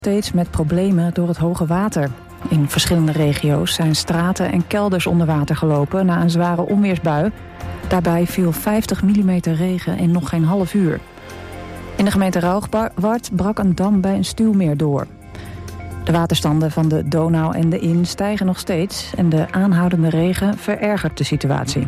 Steeds met problemen door het hoge water. In verschillende regio's zijn straten en kelders onder water gelopen na een zware onweersbui. Daarbij viel 50 mm regen in nog geen half uur. In de gemeente Rauchwart brak een dam bij een stuwmeer door. De waterstanden van de Donau en de Inn stijgen nog steeds en de aanhoudende regen verergert de situatie.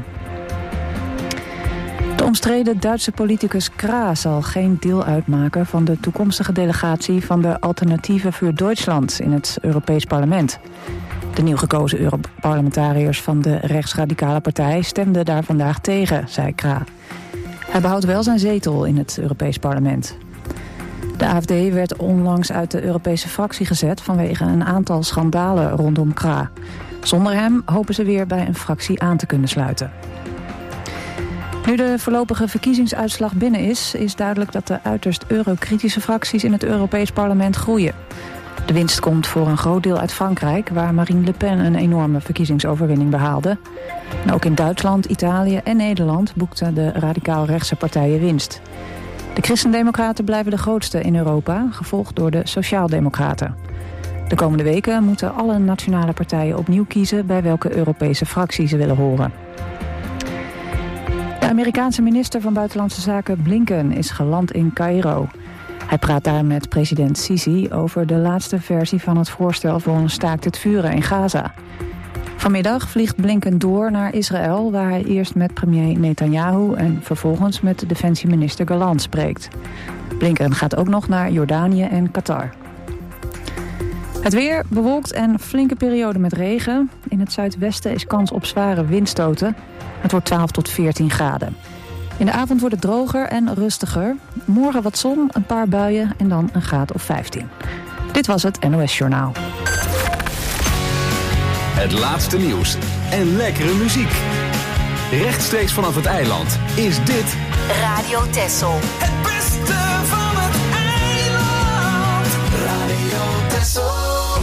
De omstreden Duitse politicus Krah zal geen deel uitmaken van de toekomstige delegatie van de Alternatieve voor Duitsland in het Europees Parlement. De nieuw gekozen Europarlementariërs van de rechtsradicale partij stemden daar vandaag tegen, zei Krah. Hij behoudt wel zijn zetel in het Europees Parlement. De AfD werd onlangs uit de Europese fractie gezet vanwege een aantal schandalen rondom Krah. Zonder hem hopen ze weer bij een fractie aan te kunnen sluiten. Nu de voorlopige verkiezingsuitslag binnen is duidelijk dat de uiterst eurokritische fracties in het Europees Parlement groeien. De winst komt voor een groot deel uit Frankrijk, waar Marine Le Pen een enorme verkiezingsoverwinning behaalde. En ook in Duitsland, Italië en Nederland boekten de radicaal-rechtse partijen winst. De Christendemocraten blijven de grootste in Europa, gevolgd door de Sociaaldemocraten. De komende weken moeten alle nationale partijen opnieuw kiezen bij welke Europese fractie ze willen horen. De Amerikaanse minister van Buitenlandse Zaken Blinken is geland in Caïro. Hij praat daar met president Sisi over de laatste versie van het voorstel voor een staakt het vuren in Gaza. Vanmiddag vliegt Blinken door naar Israël, waar hij eerst met premier Netanyahu en vervolgens met defensieminister Gallant spreekt. Blinken gaat ook nog naar Jordanië en Qatar. Het weer bewolkt en flinke periode met regen. In het zuidwesten is kans op zware windstoten. Het wordt 12 tot 14 graden. In de avond wordt het droger en rustiger. Morgen wat zon, een paar buien en dan een graad of 15. Dit was het NOS Journaal. Het laatste nieuws en lekkere muziek. Rechtstreeks vanaf het eiland is dit Radio Texel. Het beste van het eiland. Radio Texel.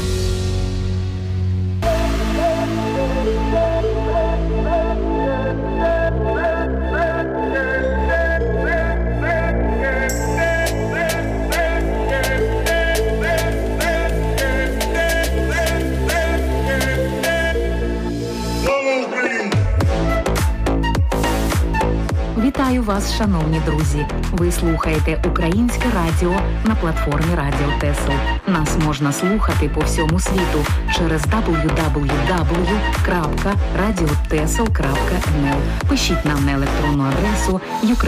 Вітаю вас, шановні друзі! Ви слухаєте Українське радіо на платформі Радіо Тесл. Нас можна слухати по всьому світу через www.radiotesl.nl. Пишіть нам на електронну адресу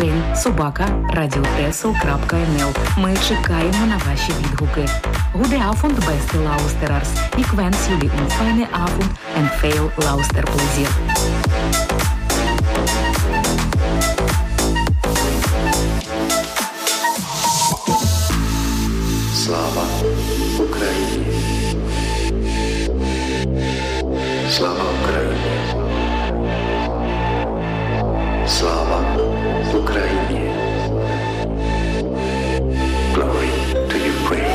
ukraine@radiotesl.nl. Ми чекаємо на ваші відгуки. Gute Abend, beste Luisteraars. Ik wens jullie een fijne avond en veel luisterplezier. Слава Україні! Слава Україні! Слава Україні! Glory to Ukraine!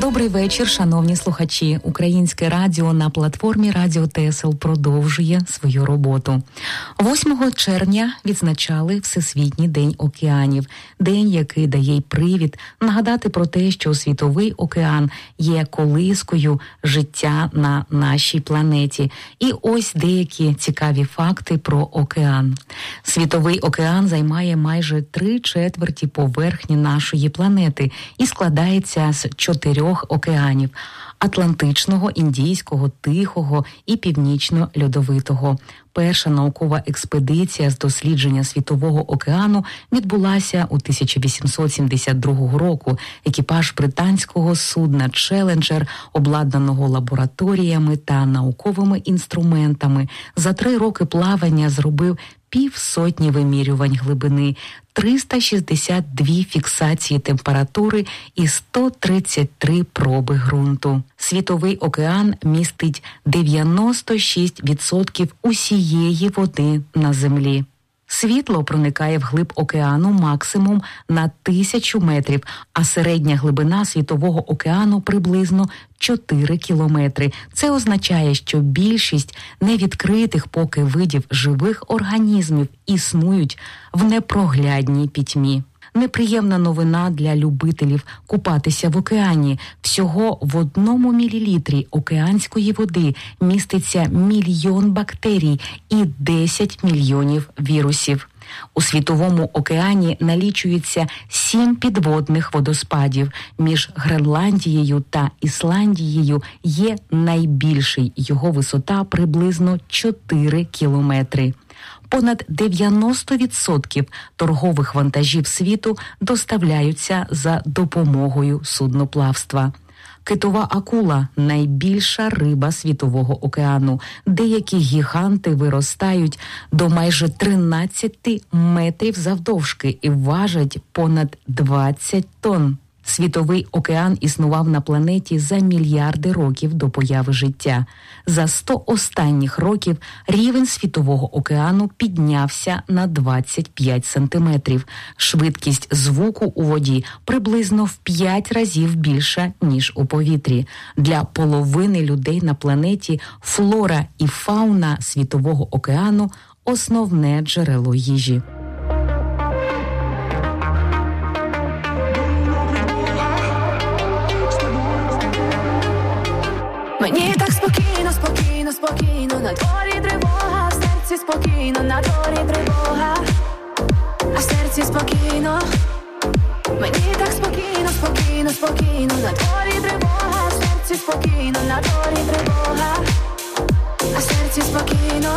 Добрий вечір, шановні слухачі. Українське радіо на платформі Радіо ТСЛ продовжує свою роботу. 8 червня відзначали Всесвітній день океанів. День, який дає й привід нагадати про те, що Світовий океан є колискою життя на нашій планеті. І ось деякі цікаві факти про океан. Світовий океан займає майже 3/4 поверхні нашої планети і складається з 4 океанів – Атлантичного, Індійського, Тихого і Північно-Льодовитого. Перша наукова експедиція з дослідження Світового океану відбулася у 1872 року. Екіпаж британського судна «Челенджер», обладнаного лабораторіями та науковими інструментами, за 3 роки плавання зробив 50 вимірювань глибини, 362 фіксації температури і 133 проби ґрунту. Світовий океан містить 96% усієї води на Землі. Світло проникає вглиб океану максимум на 1000 метрів, а середня глибина Світового океану приблизно 4 кілометри. Це означає, що більшість невідкритих поки видів живих організмів існують в непроглядній пітьмі. Неприємна новина для любителів купатися в океані. Всього в 1 мілілітрі океанської води міститься 1 мільйон бактерій і 10 мільйонів вірусів. У Світовому океані налічується 7 підводних водоспадів. Між Гренландією та Ісландією є найбільший. Його висота приблизно 4 кілометри. Понад 90% торгових вантажів світу доставляються за допомогою судноплавства. Китова акула – найбільша риба Світового океану. Деякі гіганти виростають до майже 13 метрів завдовжки і важать понад 20 тонн. Світовий океан існував на планеті за мільярди років до появи життя. За 100 останніх років рівень Світового океану піднявся на 25 сантиметрів. Швидкість звуку у воді приблизно в 5 разів більша, ніж у повітрі. Для половини людей на планеті флора і фауна Світового океану – основне джерело їжі. Мені так спокійно, спокійно, спокійно, на дворі тривога, в серці спокійно, на дворі тривога, а в серці спокійно. Мені так спокійно, спокійно, спокійно, на дворі тривога, в серці спокійно, на дворі тривога, а в серці спокійно.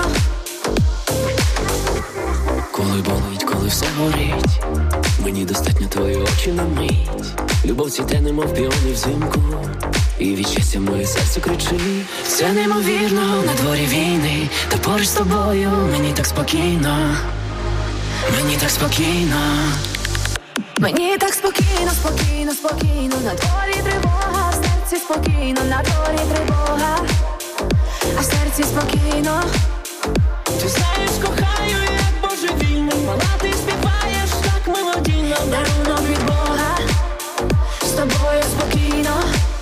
Коли болить, коли все горить, мені достатньо твої очі на мить. Любов цвіте, немов піони взимку, і від щастя моє серце кричить. Це неймовірно, на дворі війни, та поруч з тобою мені так спокійно, мені так спокійно. Мені так спокійно, спокійно, спокійно, на дворі тривога, в серці спокійно, на дворі тривога, а в серці спокійно. Ти знаєш, кохаю, як божевільний, мала ти співаєш так мелодійно, дарунок від Бога, з тобою спокійно.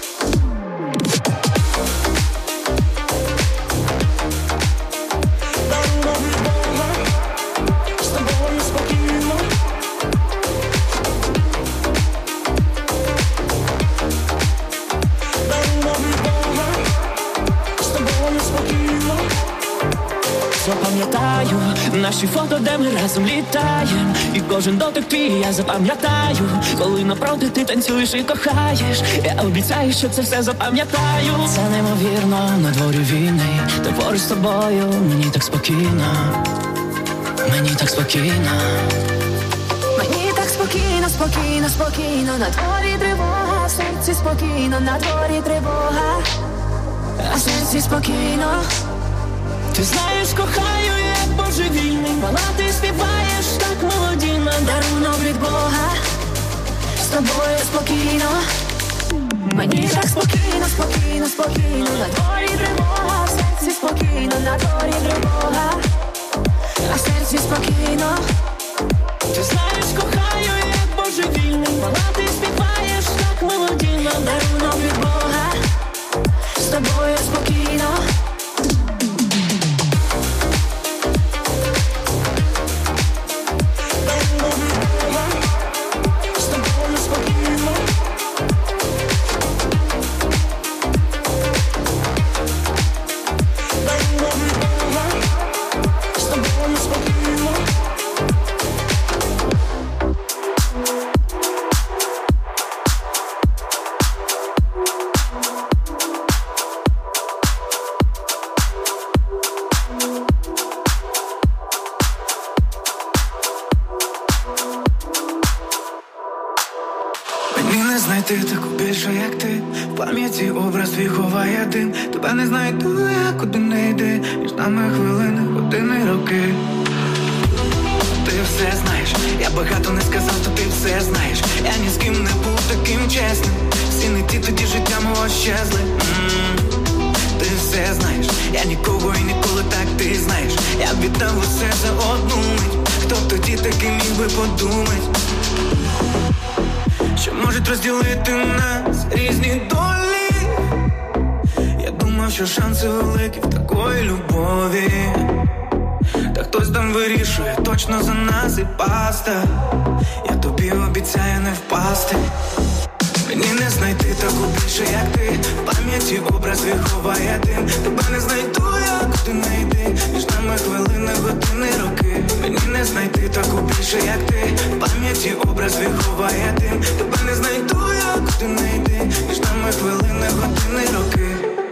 Запам'ятаю наші фото, де ми разом літаєм, і кожен дотик твій я запам'ятаю. Коли навпроти ти танцюєш і кохаєш, я обіцяю, що це все запам'ятаю. Це неймовірно, на дворі війни, та поруч з тобою мені так спокійно, мені так спокійно. Мені так спокійно, спокійно, спокійно, на дворі тривога, в серці спокійно, на дворі тривога, а в серці спокійно. Ти знаєш, кохаю, як божевільний, мала ти співаєш так мелодійно, дарунок від Бога, з тобою спокійно. Мені так спокійно, спокійно, спокійно, на дворі тривога, в серці спокійно, на дворі тривога, а в серці спокійно. Ти знаєш, кохаю, як божевільний, мала ти співаєш так мелодійно, дарунок від Бога. Мені не знайти таку більше, як ти. В пам'яті образ твій ховає дим. Тебе не знайду я, куди не йди. Між нами хвилини, години, роки. Ти все знаєш, я багато не сказав, то ти все знаєш. Я ні з ким не був таким чесним. Всі не ті, тоді життя мого щезли. Ти все знаєш, я нікого і ніколи так, ти знаєш. Я б віддав усе за одну мить. Хто б тоді таки міг би подумать, що можуть розділити нас різні долі. Я думав, що шанси великі в такої любові. Та хтось там вирішує точно за нас і паста. Я тобі обіцяю не впасти. Мені не знайти таку більше, як ти. В пам'яті образ твій ховає дим. Тебе не знайду я, куди не йди. Між нами хвилини, години, роки. Мені не знайти таку більше, як ти. В пам'яті образ твій ховає дим. Тебе не знайду я, куди не йди. Між нами хвилини, години, роки.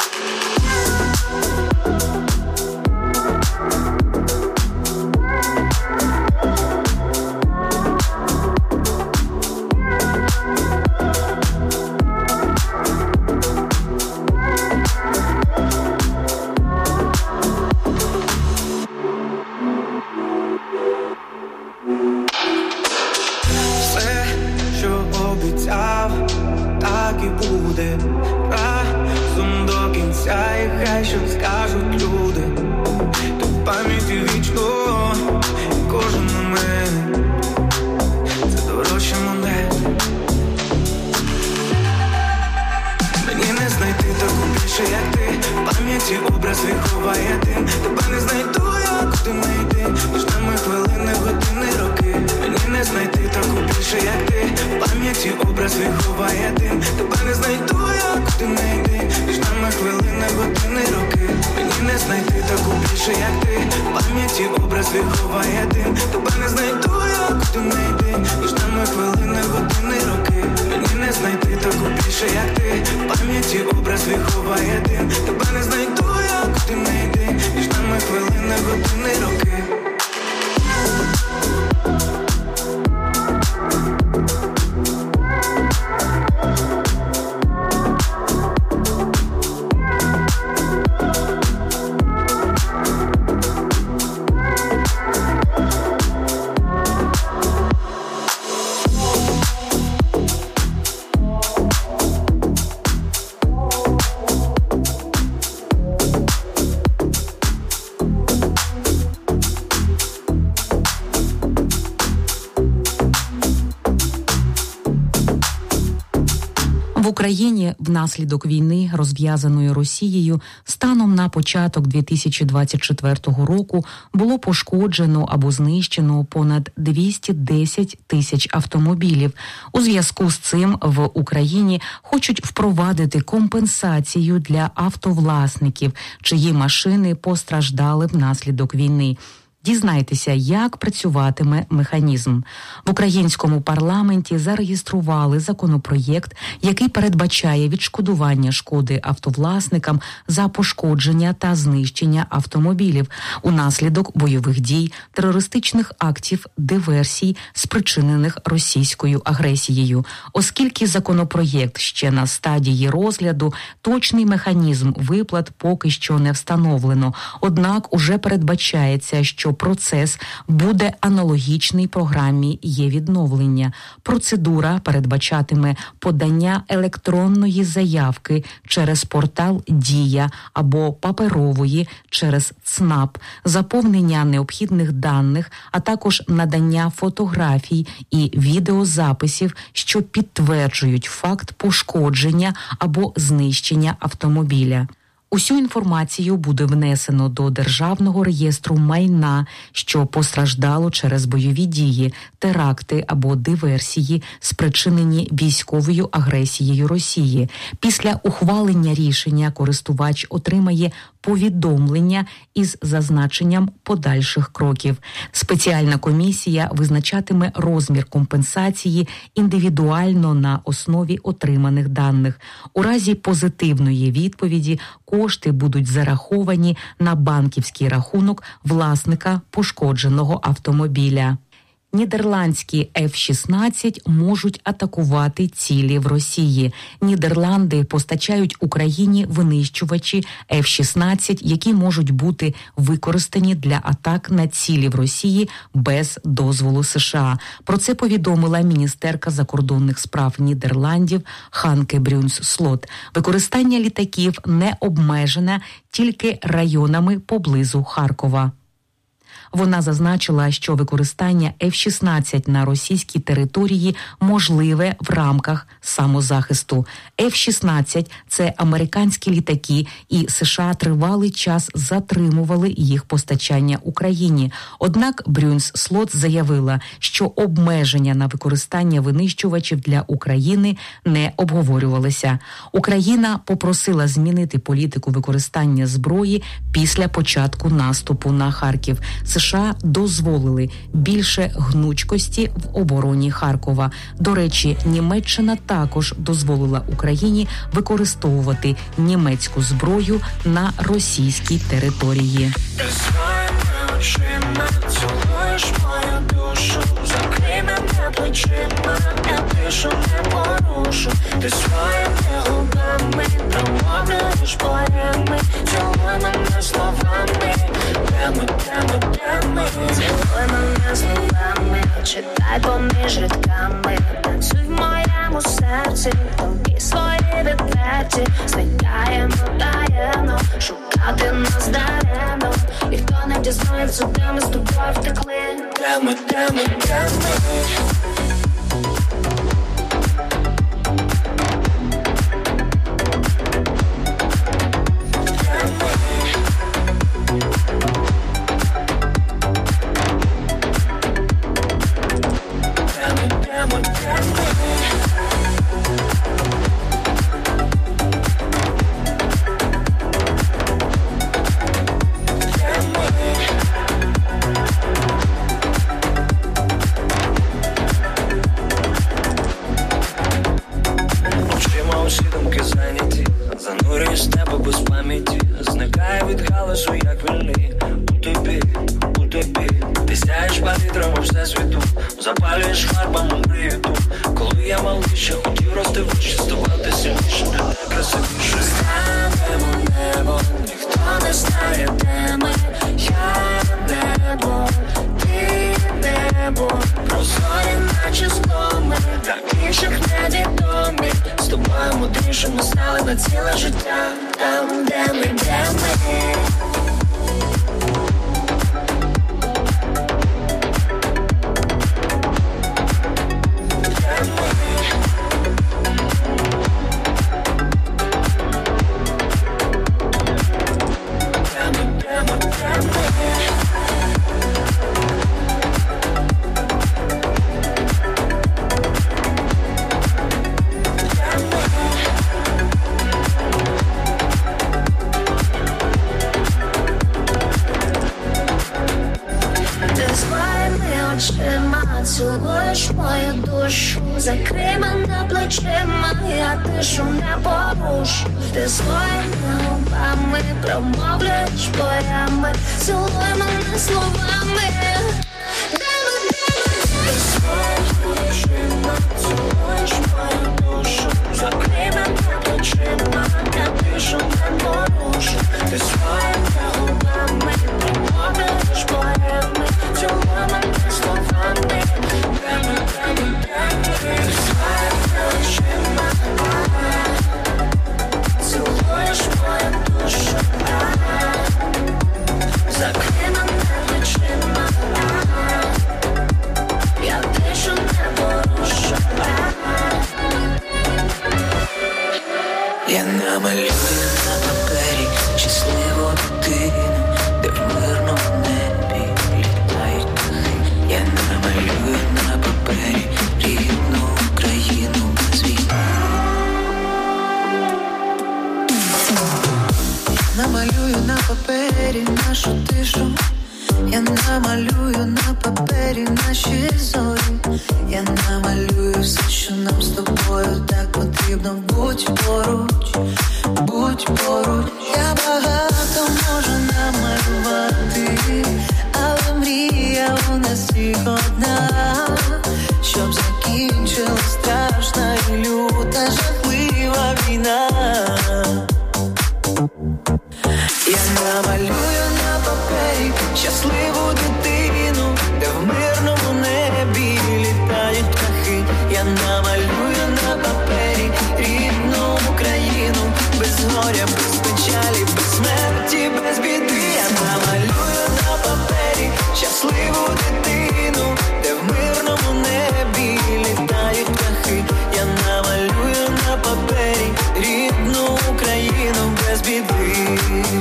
В Україні внаслідок війни, розв'язаної Росією, станом на початок 2024 року було пошкоджено або знищено понад 210 тисяч автомобілів. У зв'язку з цим в Україні хочуть впровадити компенсацію для автовласників, чиї машини постраждали внаслідок війни. Дізнайтеся, як працюватиме механізм. В українському парламенті зареєстрували законопроєкт, який передбачає відшкодування шкоди автовласникам за пошкодження та знищення автомобілів унаслідок бойових дій, терористичних актів, диверсій, спричинених російською агресією. Оскільки законопроєкт ще на стадії розгляду, точний механізм виплат поки що не встановлено. Однак уже передбачається, що процес буде аналогічний програмі «Є-відновлення». Процедура передбачатиме подання електронної заявки через портал «Дія» або паперової через ЦНАП, заповнення необхідних даних, а також надання фотографій і відеозаписів, що підтверджують факт пошкодження або знищення автомобіля. Усю інформацію буде внесено до Державного реєстру майна, що постраждало через бойові дії, теракти або диверсії, спричинені військовою агресією Росії. Після ухвалення рішення користувач отримає повідомлення із зазначенням подальших кроків. Спеціальна комісія визначатиме розмір компенсації індивідуально на основі отриманих даних. У разі позитивної відповіді кошти будуть зараховані на банківський рахунок власника пошкодженого автомобіля. Нідерландські F-16 можуть атакувати цілі в Росії. Нідерланди постачають Україні винищувачі F-16, які можуть бути використані для атак на цілі в Росії без дозволу США. Про це повідомила міністерка закордонних справ Нідерландів Ханке Брюнс-Слот. Використання літаків не обмежене тільки районами поблизу Харкова. Вона зазначила, що використання F-16 на російській території можливе в рамках самозахисту. F-16 – це американські літаки, і США тривалий час затримували їх постачання Україні. Однак Брюнс-Слот заявила, що обмеження на використання винищувачів для України не обговорювалися. Україна попросила змінити політику використання зброї після початку наступу на Харків. США дозволили більше гнучкості в обороні Харкова. До речі, Німеччина також дозволила Україні використовувати німецьку зброю на російській території. Ти своїми очима цілуєш мою душу, закрий мене плечима, я тишу не порушу. Ти своїми губами промовляєш поеми, цілуй мене словами, теми. Цілуй мене словами, читай поміж рядками, танцюй в моєму серці, тобі свої відверті, зникаємо таємно, шукати нас даремно, ніхто не дізнається, де ми з тобою втекли. Теми. Усі думки зайняті, занурююсь в тебе без пам'яті, зникає від галасу, як вільний. У тобі, ти сяєш палітрами всесвіту, запалюєш фарбами мрію ту. Коли я малий, ще хотів рости вище, ставати сильніше, для тебе красивіше. Станемо небо, ніхто не знає, де ми. Я небо, ти небо, прозорі наче скломи, так інших невідомі. З тобою мудріше ми стали на ціле життя. Там, де ми. Цілуєш мою душу, закрий мене плечима, я тишу не порушу. Ти своїми губами промовляєш поеми, цілуй мене словами. Ти своїми очима цілуєш мою душу, закрий мене плечима, я тишу не порушу. Ти своїми губами промовляєш поеми, цілуй мене словами. Цілуєш мою душу, закрий мене плечима, я дишу не порушу. Я намалюю на папері щасливу дитину, де в мирному небі літають птахи. Я намалюю на папері рідну Україну без війни. Намалюю на папері нашу тишу, я намалюю на папері наші зорі, я намалюю все, що нам з тобою так потрібно. Будь поруч, я багато можу намалювати, але мрія у нас всіх одна. Я намалюю на папері щасливу дитину, де в мирному небі літають птахи. Я намалюю на папері рідну Україну, без горя, без печалі, без смерті, без біди. Я намалюю на папері щасливу дитину, де в мирному небі літають птахи. Я намалюю на папері рідну Україну, без біди.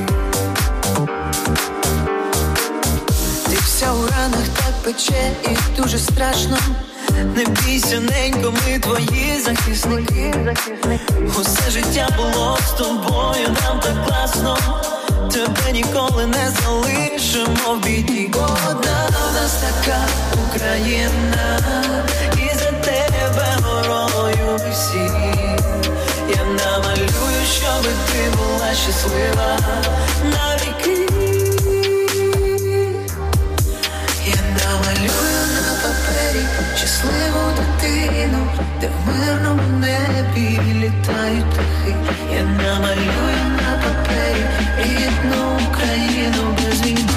Ти вся у ранах так пече і дуже страшно. Не бійся, ненько, ми твої захисники. Усе життя було з тобою, нам так класно. Тебе ніколи не залишимо в біді. Одна в нас така Україна, і за тебе горою всі. Я намалюю, щоби ти була щаслива навіки. Я намалюю на папері щасливу дитину, де в мирному небі літають птахи. Я намалюю на папері рідну Україну, без війни.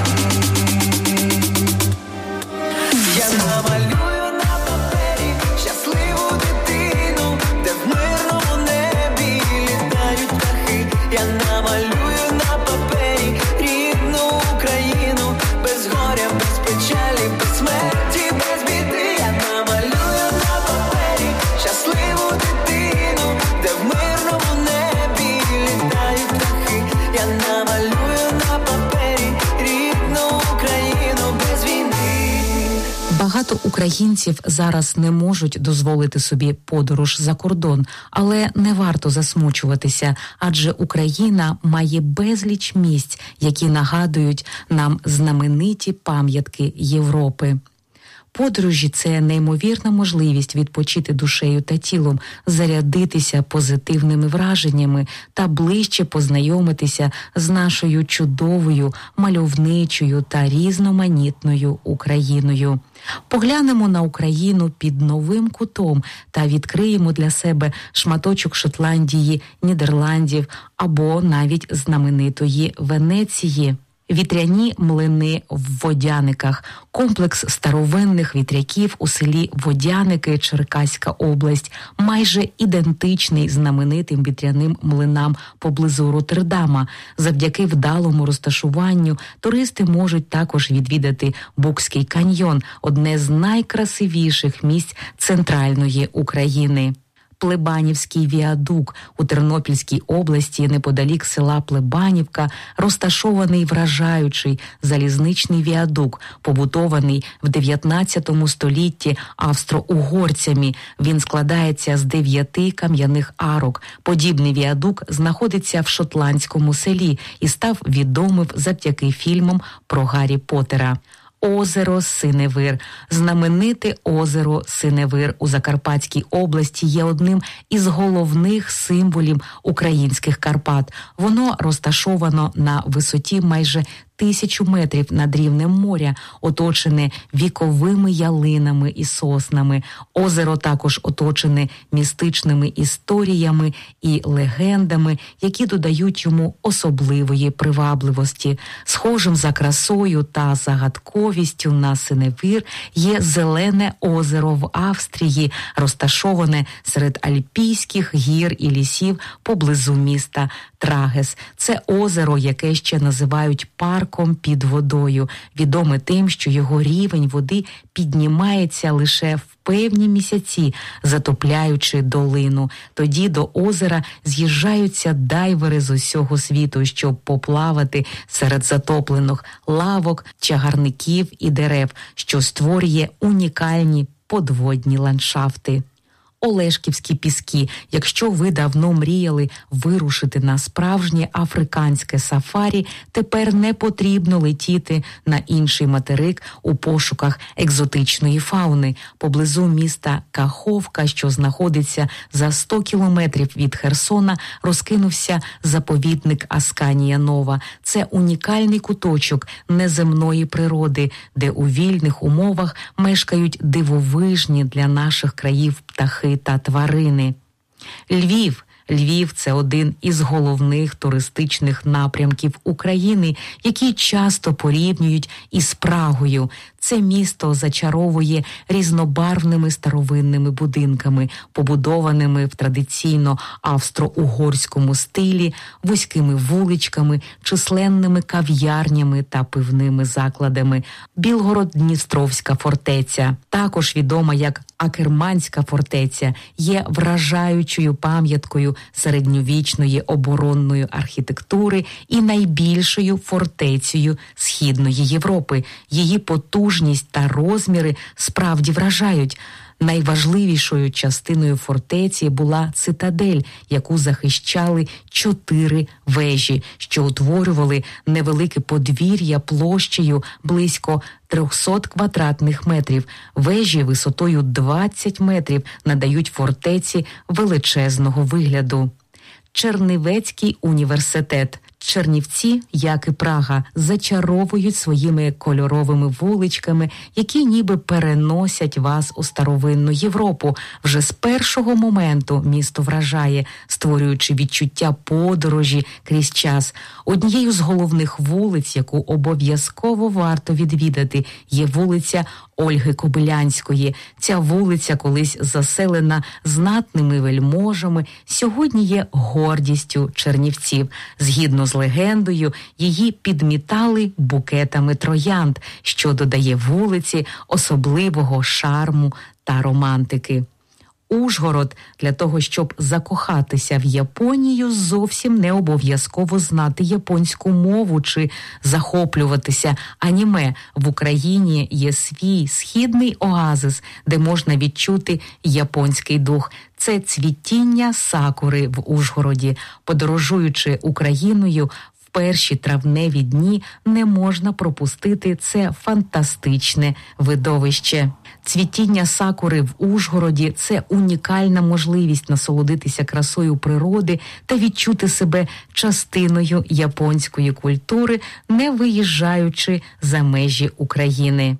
Я намалюю на папері щасливу дитину, де в мирному небі літають птахи. Я намалюю на папері рідну Україну, без горя, без печалі, без смерті, без біди. Я намалюю на папері щасливу дитину, де в мирному небі літають птахи. Я намалюю на папері рідну Україну, без війни. Багато українців зараз не можуть дозволити собі подорож за кордон, але не варто засмучуватися, адже Україна має безліч місць, які нагадують нам знамениті пам'ятки Європи. Подорожі – це неймовірна можливість відпочити душею та тілом, зарядитися позитивними враженнями та ближче познайомитися з нашою чудовою, мальовничою та різноманітною Україною. Поглянемо на Україну під новим кутом та відкриємо для себе шматочок Шотландії, Нідерландів або навіть знаменитої Венеції. Вітряні млини в Водяниках – комплекс старовинних вітряків у селі Водяники, Черкаська область, майже ідентичний знаменитим вітряним млинам поблизу Роттердама. Завдяки вдалому розташуванню туристи можуть також відвідати Букський каньйон – одне з найкрасивіших місць центральної України. Плебанівський віадук у Тернопільській області неподалік села Плебанівка розташований вражаючий залізничний віадук, побудований в 19 столітті австро-угорцями. Він складається з 9 кам'яних арок. Подібний віадук знаходиться в шотландському селі і став відомим завдяки фільмам про Гаррі Поттера. Озеро Синевир. Знамените озеро Синевир у Закарпатській області є одним із головних символів українських Карпат. Воно розташовано на висоті майже 1000 метрів над рівнем моря, оточене віковими ялинами і соснами. Озеро також оточене містичними історіями і легендами, які додають йому особливої привабливості. Схожим за красою та загадковістю на Синевир є Зелене озеро в Австрії, розташоване серед альпійських гір і лісів поблизу міста Трагес. Це озеро, яке ще називають парком під водою, відоме тим, що його рівень води піднімається лише в певні місяці, затопляючи долину. Тоді до озера з'їжджаються дайвери з усього світу, щоб поплавати серед затоплених лавок, чагарників і дерев, що створює унікальні подводні ландшафти. Олешківські піски. Якщо ви давно мріяли вирушити на справжнє африканське сафарі, тепер не потрібно летіти на інший материк у пошуках екзотичної фауни. Поблизу міста Каховка, що знаходиться за 100 кілометрів від Херсона, розкинувся заповідник Асканія Нова. Це унікальний куточок неземної природи, де у вільних умовах мешкають дивовижні для наших країв птахи та тварини. Львів. Львів – це один із головних туристичних напрямків України, які часто порівнюють із Прагою. Це місто зачаровує різнобарвними старовинними будинками, побудованими в традиційно австро-угорському стилі, вузькими вуличками, численними кав'ярнями та пивними закладами. Білгород-Дністровська фортеця, також відома як Акерманська фортеця, є вражаючою пам'яткою середньовічної оборонної архітектури і найбільшою фортецею Східної Європи. Її потужність та розміри справді вражають. Найважливішою частиною фортеці була цитадель, яку захищали 4 вежі, що утворювали невелике подвір'я площею близько 300 квадратних метрів. Вежі висотою 20 метрів надають фортеці величезного вигляду. Чернівецький університет. Чернівці, як і Прага, зачаровують своїми кольоровими вуличками, які ніби переносять вас у старовинну Європу. Вже з першого моменту місто вражає, створюючи відчуття подорожі крізь час. Однією з головних вулиць, яку обов'язково варто відвідати, є вулиця Ольги Кобилянської. Ця вулиця, колись заселена знатними вельможами, сьогодні є гордістю чернівців. Згідно з легендою, її підмітали букетами троянд, що додає вулиці особливого шарму та романтики. Ужгород. Для того, щоб закохатися в Японію, зовсім не обов'язково знати японську мову чи захоплюватися аніме. В Україні є свій східний оазис, де можна відчути японський дух. Це цвітіння сакури в Ужгороді. Подорожуючи Україною, в перші травневі дні не можна пропустити це фантастичне видовище. Цвітіння сакури в Ужгороді – це унікальна можливість насолодитися красою природи та відчути себе частиною японської культури, не виїжджаючи за межі України.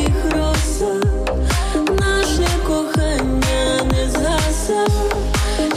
Наше кохання не згаса.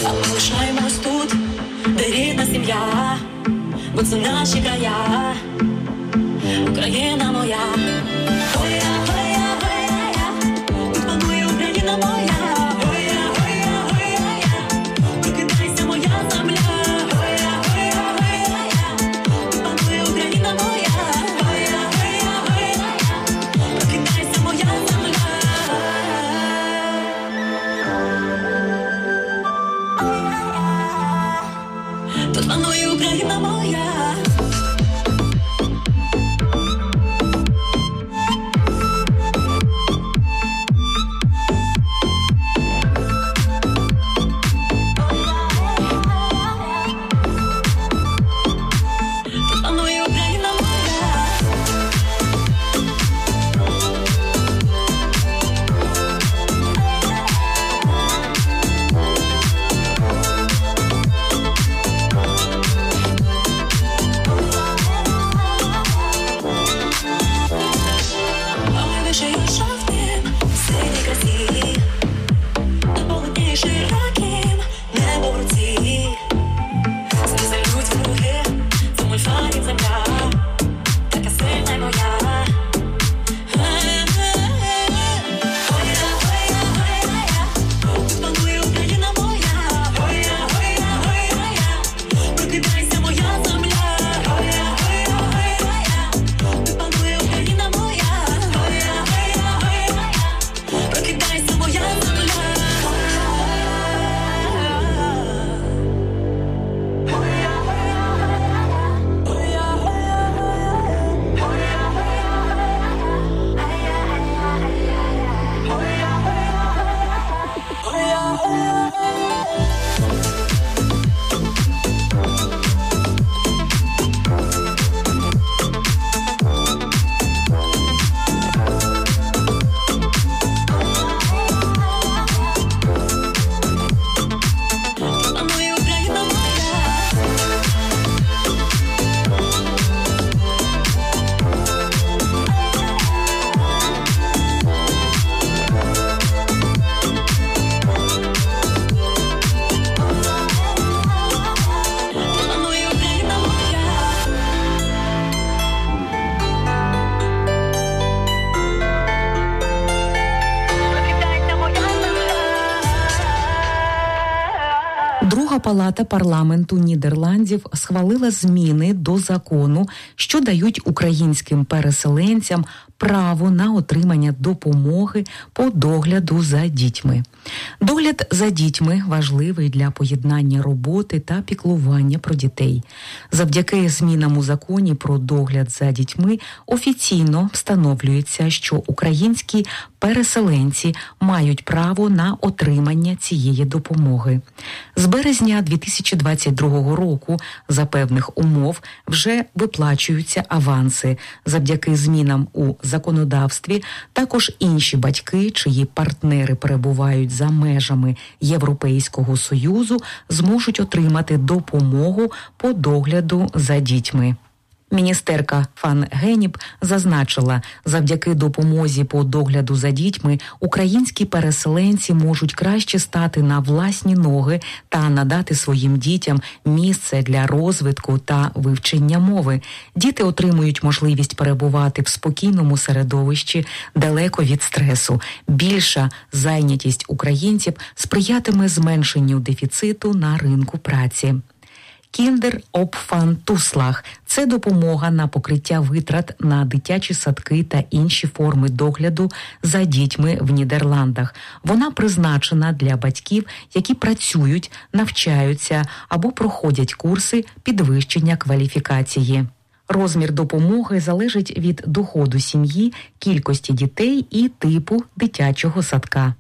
А ми лишаємось тут, де рідна сім'я, бо це наші края, Україна моя. Ой-я, ой-я, ой-я, тут панує Україна моя. Ой-я, ой-я, ой-я, прокидайся моя земля. Ой-я, ой-я, ой-я, тут панує Україна моя. Ой-я, ой-я, ой-я, прокидайся моя земля. Тут панує Україна моя. Палата парламенту Нідерландів схвалила зміни до закону, що дають українським переселенцям право на отримання допомоги по догляду за дітьми. Догляд за дітьми важливий для поєднання роботи та піклування про дітей. Завдяки змінам у законі про догляд за дітьми офіційно встановлюється, що українські переселенці мають право на отримання цієї допомоги. З березня 2022 року за певних умов вже виплачуються аванси. Завдяки змінам у законодавстві також інші батьки, чиї партнери перебувають за межами Європейського Союзу, зможуть отримати допомогу по догляду за дітьми. Міністерка Фан Геніп зазначила, завдяки допомозі по догляду за дітьми українські переселенці можуть краще стати на власні ноги та надати своїм дітям місце для розвитку та вивчення мови. Діти отримують можливість перебувати в спокійному середовищі, далеко від стресу. Більша зайнятість українців сприятиме зменшенню дефіциту на ринку праці. Кіндер-опфан-туслаг – це допомога на покриття витрат на дитячі садки та інші форми догляду за дітьми в Нідерландах. Вона призначена для батьків, які працюють, навчаються або проходять курси підвищення кваліфікації. Розмір допомоги залежить від доходу сім'ї, кількості дітей і типу дитячого садка.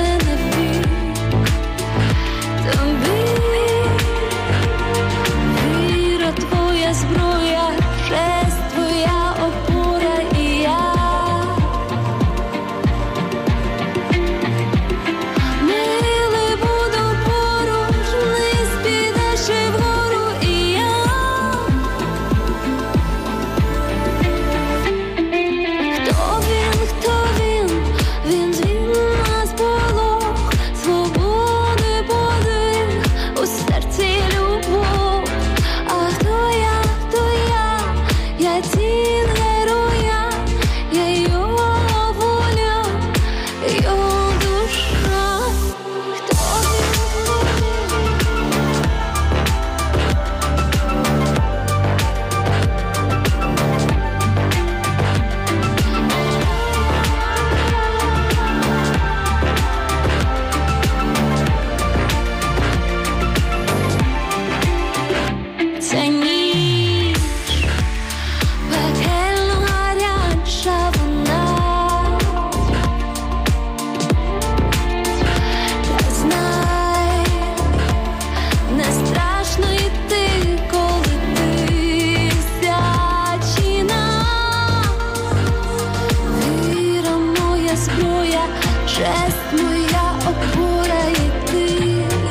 Тобі його душа. Хто це ніч, пекельно гаряча вона. Та знай, не страшно йти, коли ти сячина. Віра моя зброя, честь моя опора і ти.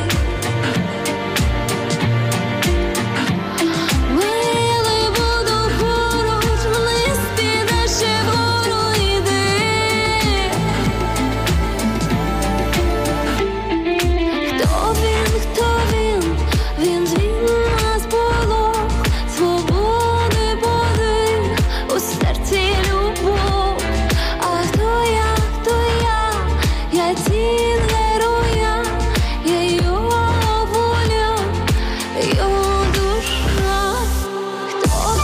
Милий, буду поруч, вниз підеш ще вгору йди. Хто він? Він звів нас полог, свободи подих, у серці любов. А хто я? Я тінь героя, я його воля, його душа. Хто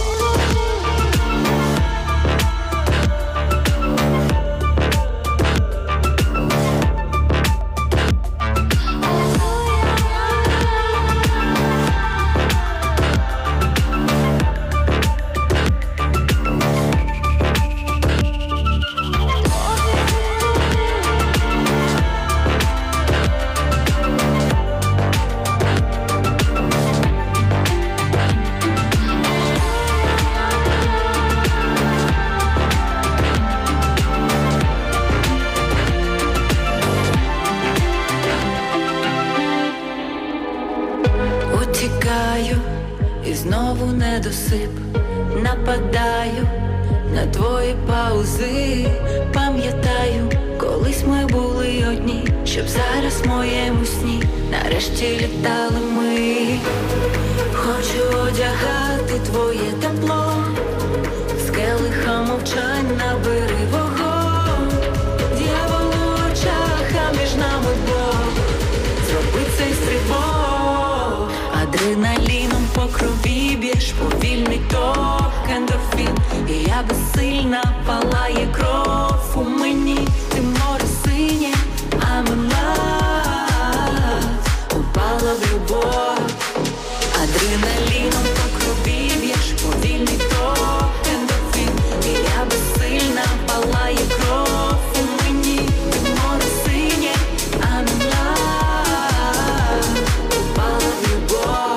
утікаю і знову недосип. Нападаю на твої паузи. Пам'ятаю, колись ми були одні, щоб зараз в моєму сні нарешті літали ми. Хочу одягати твоє тепло, з келиха мовчань набери вогонь. Дьявол у очах, а між нами Бог. Зроби цей стрибок. Адреналіном по крові б'єш, повільний ток, ендорфін. І я безсильна, палає кров у мені. Ти море синє, I'm in love. Упала в любов. Адреналіном по крові б'єш, повільний ток, ендорфін. І я безсильна, палає кров у мені. Ти море синє, I'm in love. Упала в любов.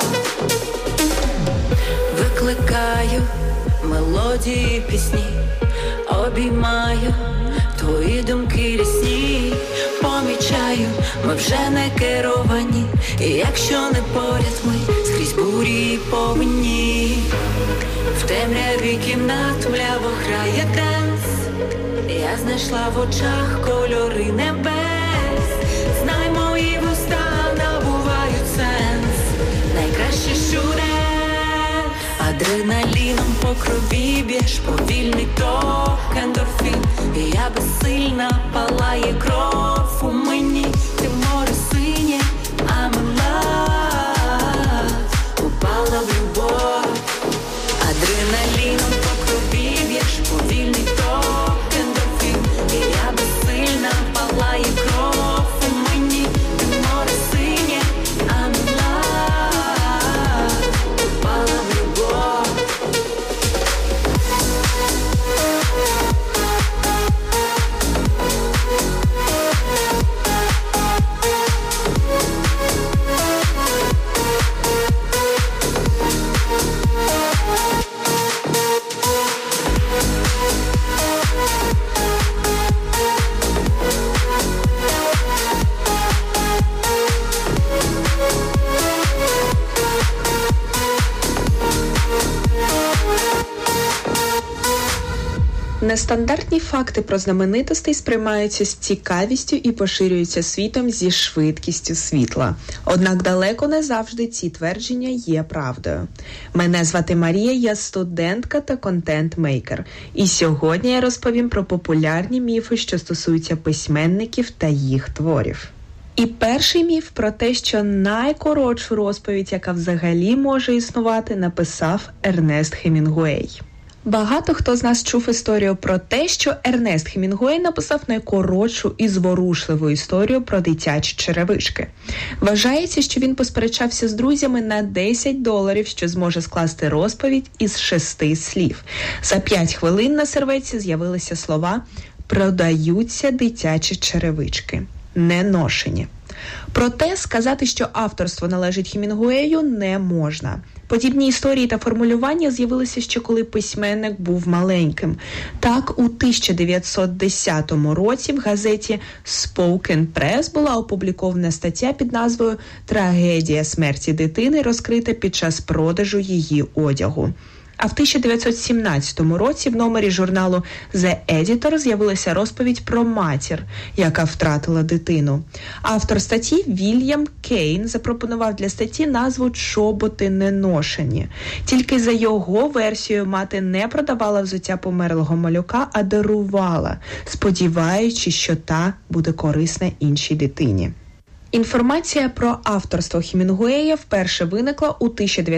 Викликаю мелодії пісні, обіймаю твої думки рясні. Помічаю, ми вже не керовані, і якщо не поряд ми, скрізь бурі і повені. В темряві кімнат мляво грає денс. Я знайшла в очах кольори небес. Знай, мої вуста набувають сенс. Найкраще чудес. Адреналіном по крові б'єш, повільний ток, ендорфін. І я безсильна, палає кров у мені. Ти море синє, I'm in love. Упала в любов. Адреналіном по крові б'єш, повільний ток, ендорфін. І я безсильна, палає кров у мені. Ти море синє, I'm in love. Упала в любов. Нестандартні факти про знаменитостей сприймаються з цікавістю і поширюються світом зі швидкістю світла. Однак далеко не завжди ці твердження є правдою. Мене звати Марія, я студентка та контент-мейкер. І сьогодні я розповім про популярні міфи, що стосуються письменників та їх творів. І перший міф про те, що найкоротшу розповідь, яка взагалі може існувати, написав Ернест Хемінгуей. Багато хто з нас чув історію про те, що Ернест Хемінгуей написав найкоротшу і зворушливу історію про дитячі черевички. Вважається, що він посперечався з друзями на $10, що зможе скласти розповідь із 6 слів. За 5 хвилин на серветці з'явилися слова «Продаються дитячі черевички. Не ношені». Проте сказати, що авторство належить Хемінгуею, не можна. Подібні історії та формулювання з'явилися ще коли письменник був маленьким. Так, у 1910 році в газеті Spoken Press була опублікована стаття під назвою «Трагедія смерті дитини, розкрита під час продажу її одягу». А в 1917 році в номері журналу The Editor з'явилася розповідь про матір, яка втратила дитину. Автор статті Вільям Кейн запропонував для статті назву «Чоботи неношені». Тільки за його версією мати не продавала взуття померлого малюка, а дарувала, сподіваючись, що та буде корисна іншій дитині. Інформація про авторство Хемінгуея вперше виникла у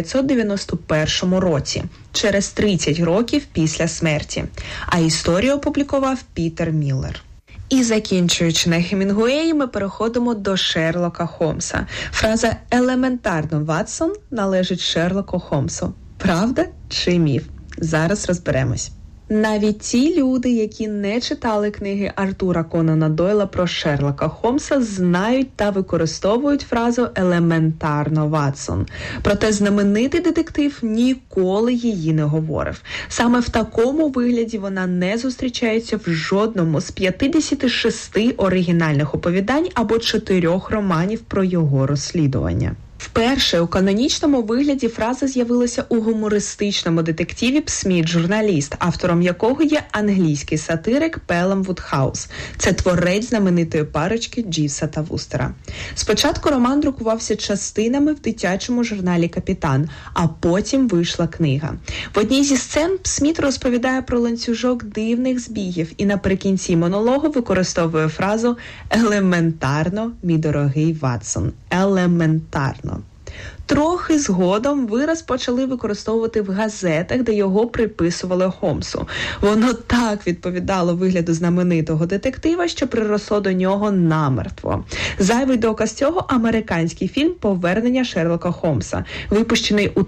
1991 році, через 30 років після смерті, а історію опублікував Пітер Міллер. І закінчуючи на Хемінгуеї, ми переходимо до Шерлока Холмса. Фраза «елементарно, Ватсон» належить Шерлоку Холмсу. Правда чи міф? Зараз розберемось. Навіть ті люди, які не читали книги Артура Конана Дойла про Шерлока Холмса, знають та використовують фразу «елементарно, Ватсон». Проте знаменитий детектив ніколи її не говорив. Саме в такому вигляді вона не зустрічається в жодному з 56 оригінальних оповідань або 4 романів про його розслідування. Вперше у канонічному вигляді фраза з'явилася у гумористичному детективі «Сміт-журналіст», автором якого є англійський сатирик Пелем Вудхаус. Це творець знаменитої парочки Дживса та Вустера. Спочатку роман друкувався частинами в дитячому журналі «Капітан», а потім вийшла книга. В одній зі сцен Сміт розповідає про ланцюжок дивних збігів і наприкінці монологу використовує фразу «елементарно, мій дорогий Ватсон». Елементарно. Трохи згодом вираз почали використовувати в газетах, де його приписували Холмсу. Воно так відповідало вигляду знаменитого детектива, що приросло до нього намертво. Зайвий доказ цього – американський фільм «Повернення Шерлока Холмса», випущений у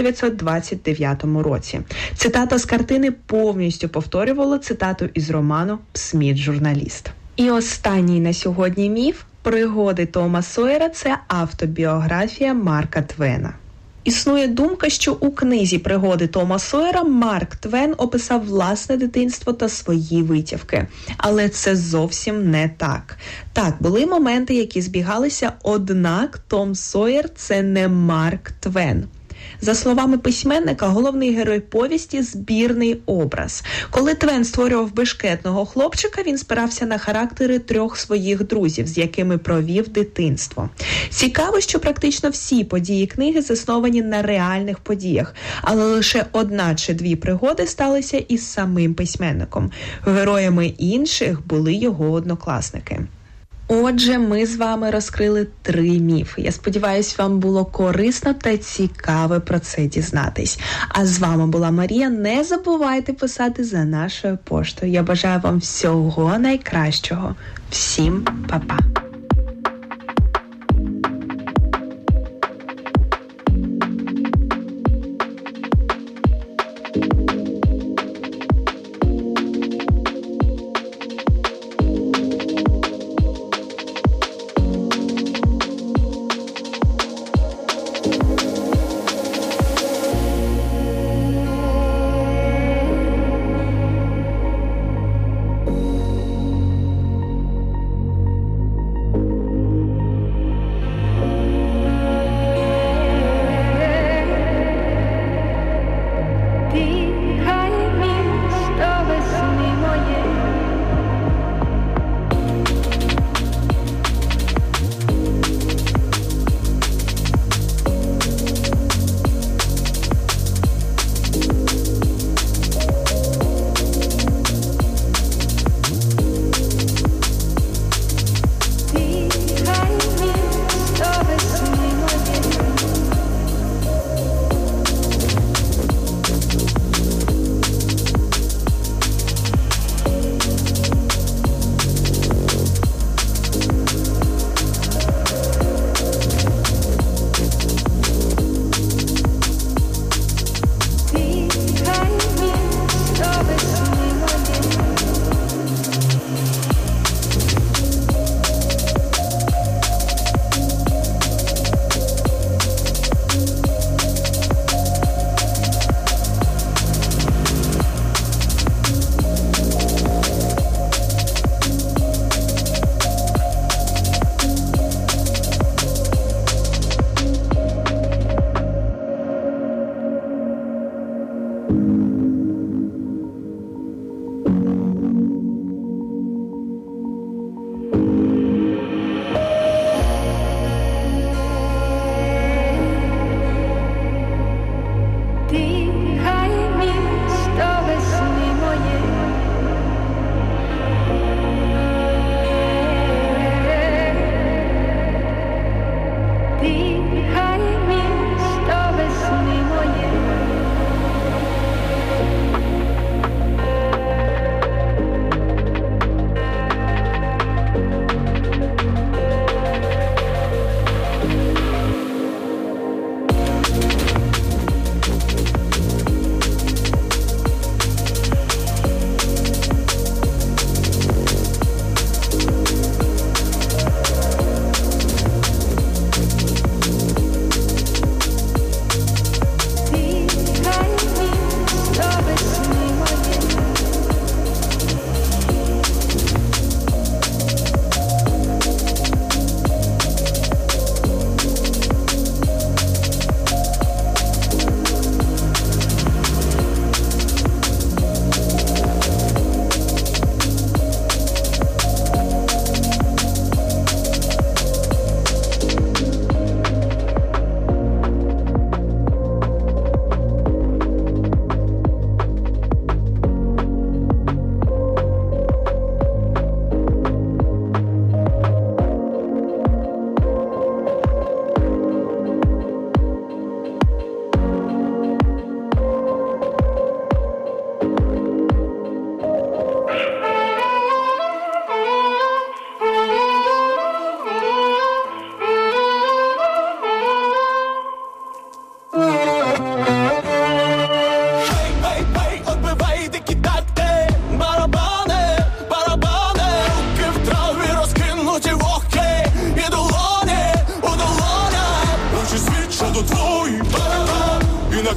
1929 році. Цитата з картини повністю повторювала цитату із роману «Сміт-журналіст». І останній на сьогодні міф – «Пригоди Тома Сойера» – це автобіографія Марка Твена. Існує думка, що у книзі «Пригоди Тома Сойера» Марк Твен описав власне дитинство та свої витівки. Але це зовсім не так. Так, були моменти, які збігалися, однак Том Сойер – це не Марк Твен. За словами письменника, головний герой повісті – збірний образ. Коли Твен створював бешкетного хлопчика, він спирався на характери 3 своїх друзів, з якими провів дитинство. Цікаво, що практично всі події книги засновані на реальних подіях, але лише 1 чи 2 пригоди сталися із самим письменником. Героями інших були його однокласники. Отже, ми з вами розкрили 3 міфи. Я сподіваюся, вам було корисно та цікаво про це дізнатись. А з вами була Марія. Не забувайте писати за нашою поштою. Я бажаю вам всього найкращого. Всім па-па!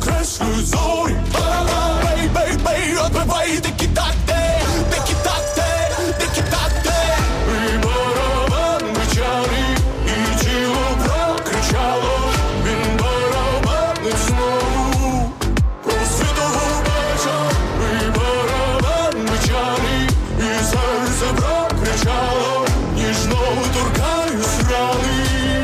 закреслюють зорі. Бей-бей-бей, отбивай, дикі такти, дикі такти, дикі такти. І барабан мчали, і тіло прокричало. Він барабанить знову, про світову бачав. І барабан мчали, і серце прокричало. Ніжно торкаюсь рани.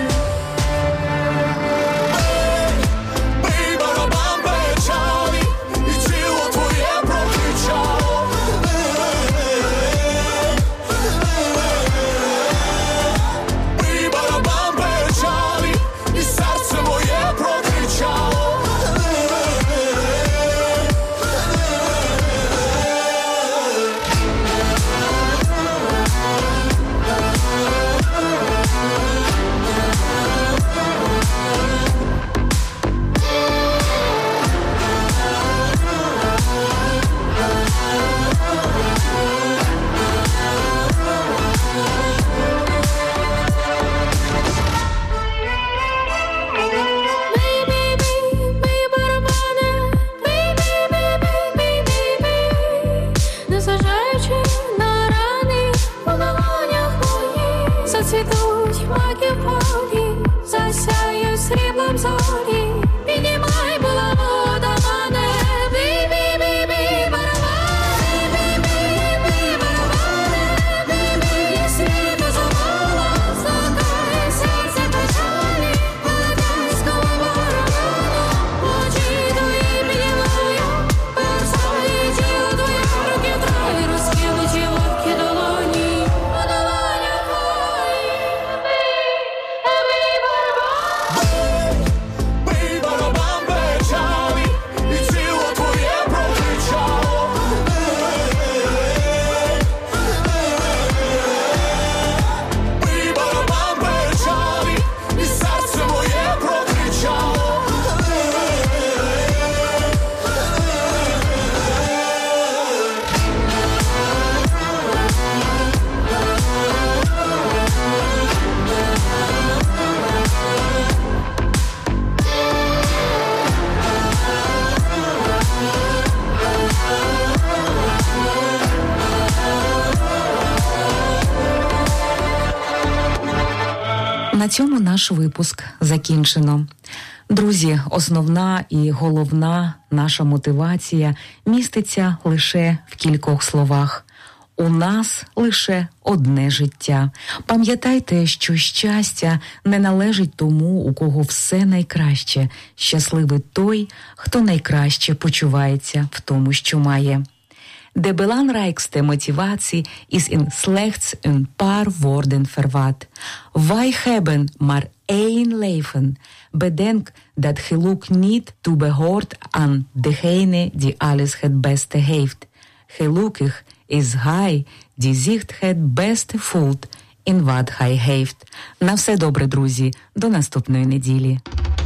На цьому наш випуск закінчено. Друзі, основна і головна наша мотивація міститься лише в кількох словах. У нас лише одне життя. Пам'ятайте, що щастя не належить тому, у кого все найкраще. Щасливий той, хто найкраще почувається в тому, що має. De belangrijkste motivatie is in slechts een paar woorden vervat. Wij hebben maar één leven. Bedenk dat geluk niet toebehoort aan degene die alles het beste heeft. Gelukkig is hij die zich het beste voelt in wat hij heeft. На все добре, друзі. До наступної неділі.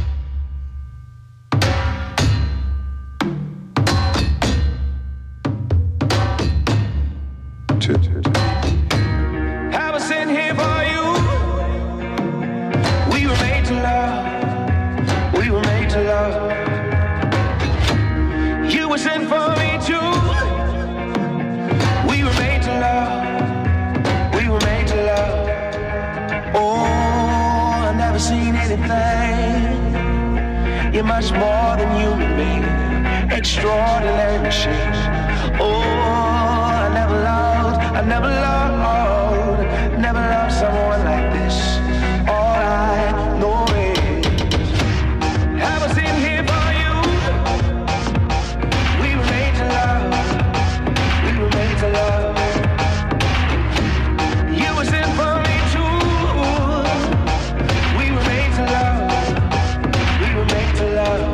I was sitting here for you. We were made to love. We were made to love. You were sent for me too. We were made to love. We were made to love. Oh, I've never seen anything. You're much more than human being. Extraordinary machine. Oh, I never loved someone like this. All I know is I was in here for you. We were made to love. We were made to love. You were sent for me too. We were made to love. We were made to love.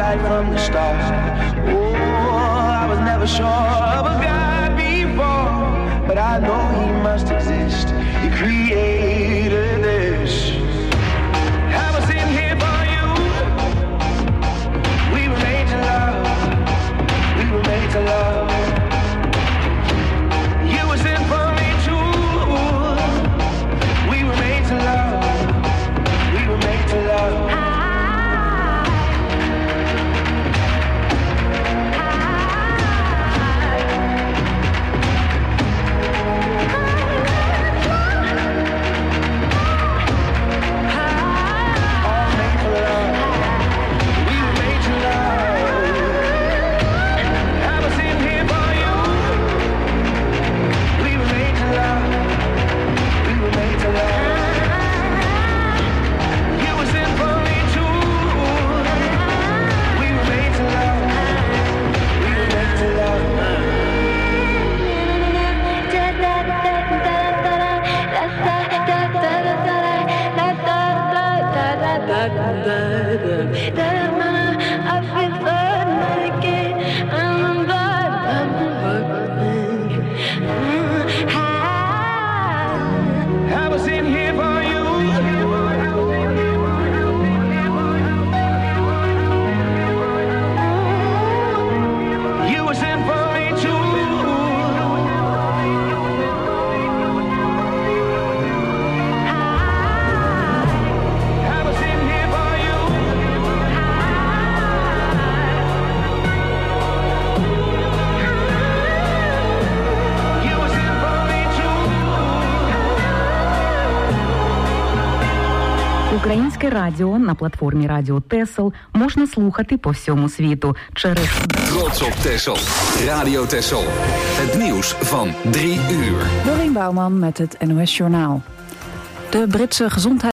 right from the start. Oh, I was never sure of a God before, but I know he must exist. He created this. I was in here for you. We were made to love. We were made to love. You was in for me too. We were made to love. We were made to love. Українське радіо на платформі Радіо Тесел можна слухати по всьому світу через... Trots op Texel. Radio Texel. Het nieuws van 3 uur. Dorien Bouwman met het NOS Journaal. De Britse gezondheids